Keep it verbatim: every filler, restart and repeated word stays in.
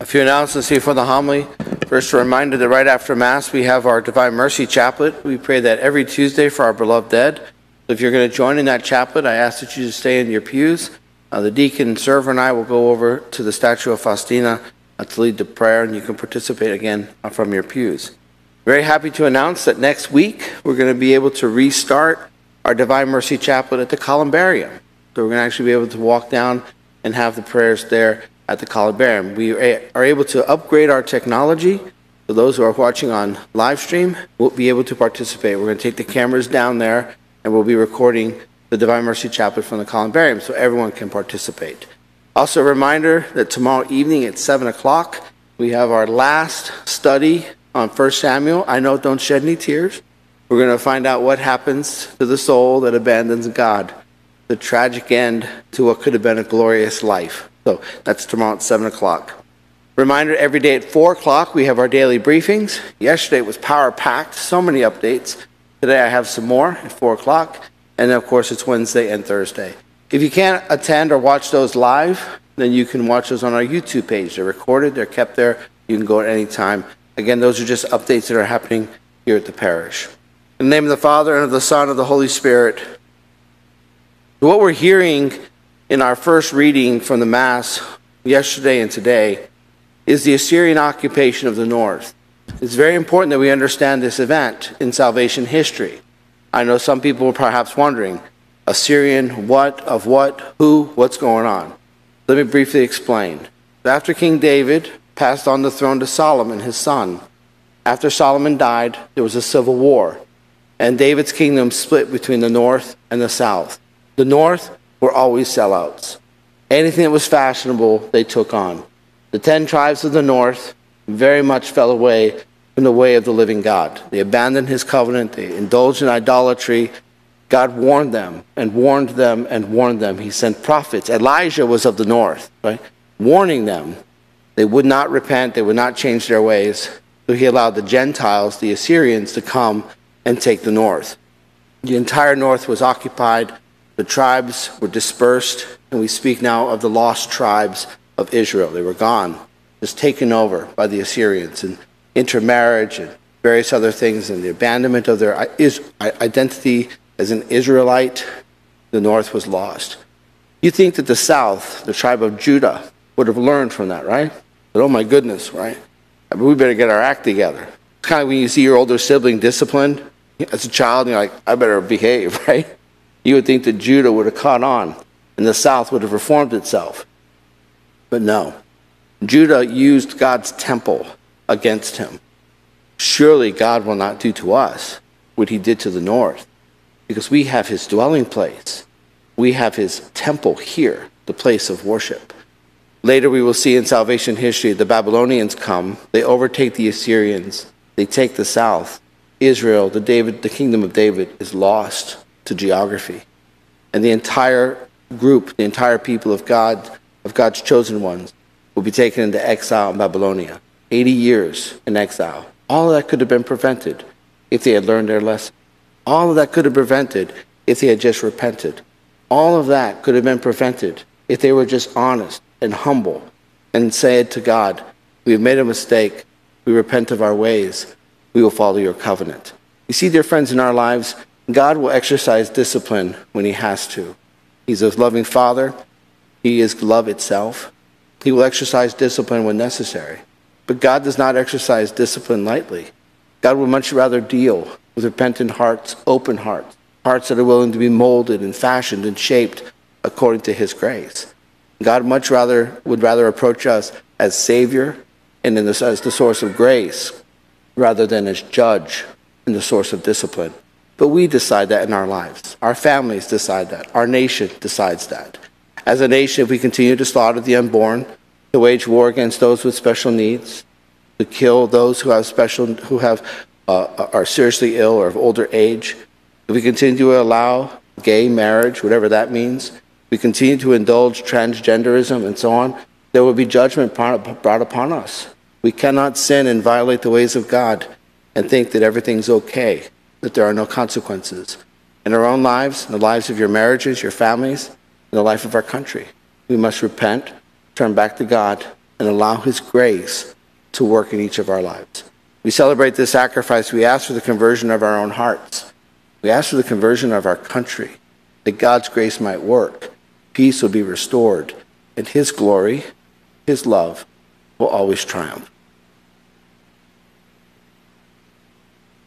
few announcements before the homily. First, a reminder that right after Mass, we have our Divine Mercy Chaplet. We pray that every Tuesday for our beloved dead. If you're going to join in that chaplet, I ask that you just stay in your pews. Uh, the deacon, server, and I will go over to the statue of Faustina uh, to lead the prayer, and you can participate again uh, from your pews. Very happy to announce that next week, we're going to be able to restart our Divine Mercy Chaplet at the Columbarium. So we're going to actually be able to walk down and have the prayers there at the Columbarium. We are able to upgrade our technology. So those who are watching on live stream will be able to participate. We're going to take the cameras down there and we'll be recording the Divine Mercy Chaplet from the Columbarium so everyone can participate. Also a reminder that tomorrow evening at seven o'clock, we have our last study on First Samuel. I know, don't shed any tears. We're going to find out what happens to the soul that abandons God, the tragic end to what could have been a glorious life. So that's tomorrow at seven o'clock. Reminder, every day at four o'clock, we have our daily briefings. Yesterday was power-packed, so many updates. Today I have some more at four o'clock. And then, of course, it's Wednesday and Thursday. If you can't attend or watch those live, then you can watch those on our YouTube page. They're recorded, they're kept there. You can go at any time. Again, those are just updates that are happening here at the parish. In the name of the Father, and of the Son, and of the Holy Spirit. What we're hearing in our first reading from the Mass yesterday and today is the Assyrian occupation of the north. It's very important that we understand this event in salvation history. I know some people are perhaps wondering, Assyrian, what, of what, who, what's going on? Let me briefly explain. After King David passed on the throne to Solomon, his son, after Solomon died, there was a civil war, and David's kingdom split between the north and the south. The north were always sellouts. Anything that was fashionable, they took on. The ten tribes of the north very much fell away from the way of the living God. They abandoned his covenant. They indulged in idolatry. God warned them and warned them and warned them. He sent prophets. Elijah was of the north, right? Warning them. They would not repent. They would not change their ways. So he allowed the Gentiles, the Assyrians, to come and take the north. The entire north was occupied. The tribes were dispersed, and we speak now of the lost tribes of Israel. They were gone, just taken over by the Assyrians, and intermarriage and various other things, and the abandonment of their identity as an Israelite. The north was lost. You think that the south, the tribe of Judah, would have learned from that, right? But oh my goodness, right? I mean, we better get our act together. It's kind of when you see your older sibling disciplined as a child, and you're like, I better behave, right? You would think that Judah would have caught on and the south would have reformed itself. But no. Judah used God's temple against him. Surely God will not do to us what he did to the north, because we have his dwelling place. We have his temple here, the place of worship. Later we will see in salvation history the Babylonians come. They overtake the Assyrians. They take the south. Israel, the David, the kingdom of David, is lost to geography. And the entire group, the entire people of God, of God's chosen ones, will be taken into exile in Babylonia. eighty years in exile. All of that could have been prevented if they had learned their lesson. All of that could have been prevented if they had just repented. All of that could have been prevented if they were just honest and humble and said to God, we have made a mistake. We repent of our ways. We will follow your covenant. You see, dear friends, in our lives, God will exercise discipline when he has to. He's a loving Father. He is love itself. He will exercise discipline when necessary. But God does not exercise discipline lightly. God would much rather deal with repentant hearts, open hearts, hearts that are willing to be molded and fashioned and shaped according to his grace. God much rather would rather approach us as Savior and in the, as the source of grace rather than as judge and the source of discipline. But we decide that in our lives. Our families decide that. Our nation decides that. As a nation, if we continue to slaughter the unborn, to wage war against those with special needs, to kill those who have special, who have uh, are seriously ill or of older age, if we continue to allow gay marriage, whatever that means, we continue to indulge transgenderism and so on, there will be judgment brought upon us. We cannot sin and violate the ways of God and think that everything's okay, that there are no consequences. In our own lives, in the lives of your marriages, your families, in the life of our country, we must repent, turn back to God, and allow his grace to work in each of our lives. We celebrate this sacrifice. We ask for the conversion of our own hearts. We ask for the conversion of our country, that God's grace might work, peace will be restored, and his glory, his love will always triumph.